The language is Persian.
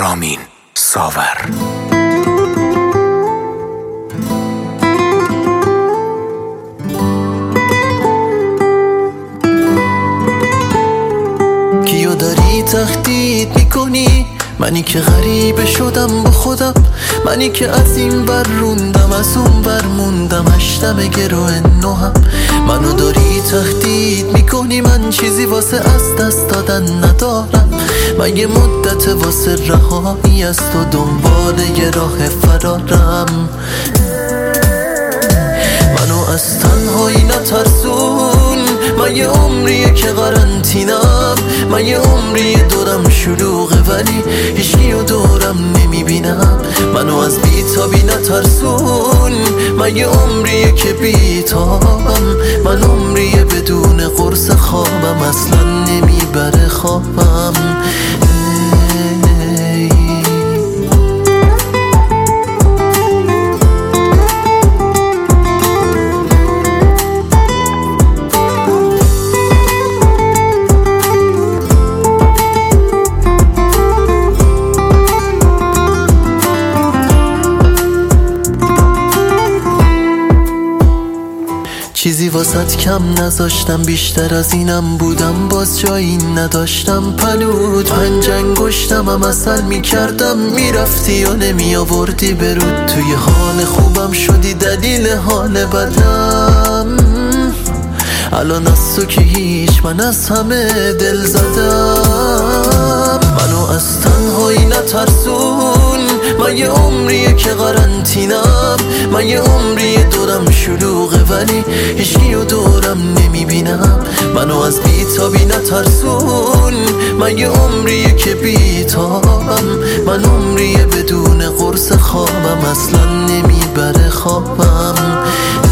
رامین ساور. کیو داری تهدید میکنی؟ منی که غریبه شدم با خودم، منی که از این بر روندم از اون بر موندم، هشتم گروه نوهم. منو داری تهدید میکنی، من چیزی واسه از دست دادن ندارم. من یه مدت واسه رهایی از تو دنبال یه راه فرارم. منو از تنهایی نترسون، من یه عمریه که قرنطینم، من یه عمریه دورم شلوغه ولی هیچکیو دورم نمیبینم. منو از بیتابی نترسون، من یه عمریه که بیتابم، من عمریه بدون قرص خوابم، اصلا نمیبره خوابم. چیزی واسط کم نذاشتم، بیشتر از اینم بودم باز جایی نداشتم. پلود پنج انگشتم هم اصل میکردم، میرفتی و نمی آوردی برود. توی حال خوبم شدی دلیل حال بدم. الان از تو که هیچ، من از همه دل زدم. منو از تنهایی نترسون، من یه عمریه که قرنطینم، من یه عمریه دورم شلوغه ولی هیچکیو دورم نمیبینم. منو از بیتابی نترسون، من یه عمریه که بیتابم، من عمریه بدون قرص خوابم، اصلا نمیبره خوابم.